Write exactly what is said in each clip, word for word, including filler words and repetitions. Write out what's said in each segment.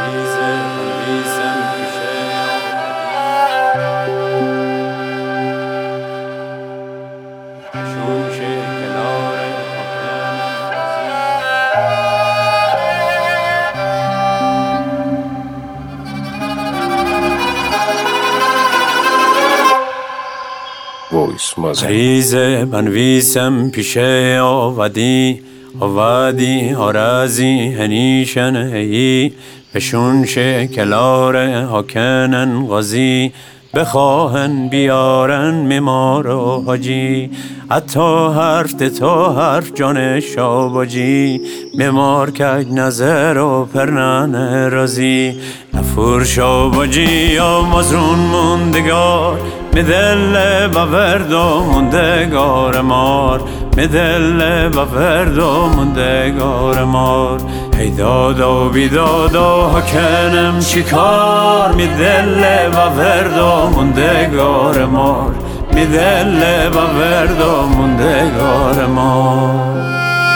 ریزه بنویسم پیش آودی آودی آرزی هنیشن هی بشون شکلار حاکنن غازی بخواهن بیارن میمار و حاجی حتی حرف ده تا حرف جان شاباجی میمار که نظر و پرنن رازی نفور شاباجی یا مزرون موندگار میدل با ورد و موندگار مار میدل با ورد و موندگار مار ای دادا و بیدادا حاکنم چیکار میدل با ورد و موندگار مار میدل با ورد و موندگار مار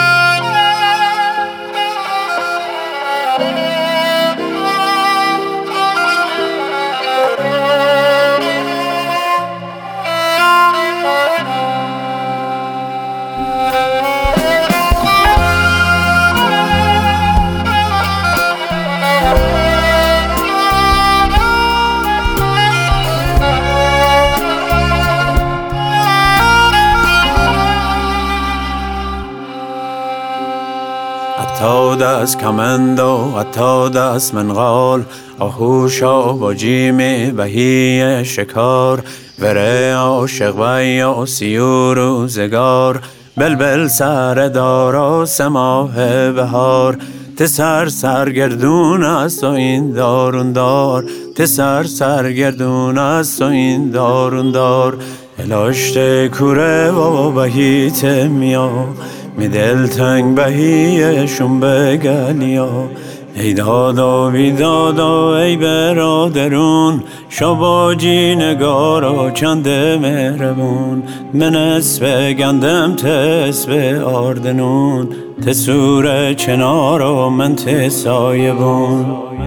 حتی دست کمند و حتی دست منقال آهوش آباجی می بهی شکار وره عاشق و یا سی روزگار بلبل سر دار و سماه بهار تسر سرگردون است و این دارون دار تسر سرگردون است و این دارون دار الاشت کوره و بهیت میا می دل تنگ بهیشون بگلیا ای دادا بی دادا ای برادرون شاباجی نگارا چند مهربون من اسب گندم تسب آردنون تسور چنار و من تسایبون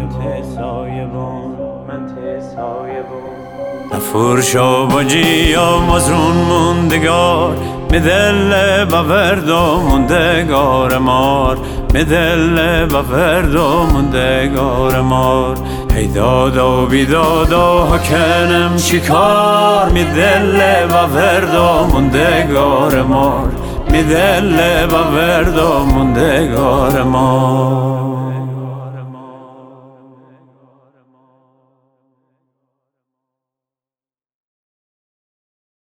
نفور شاباجی یا مزرون موندگار میدل با ورد و موندگار مار میدل با ورد و موندگار مار ای دادا و بی دادا حاکنم چیکار میدل با ورد و موندگار مار میدل با ورد و موندگار مار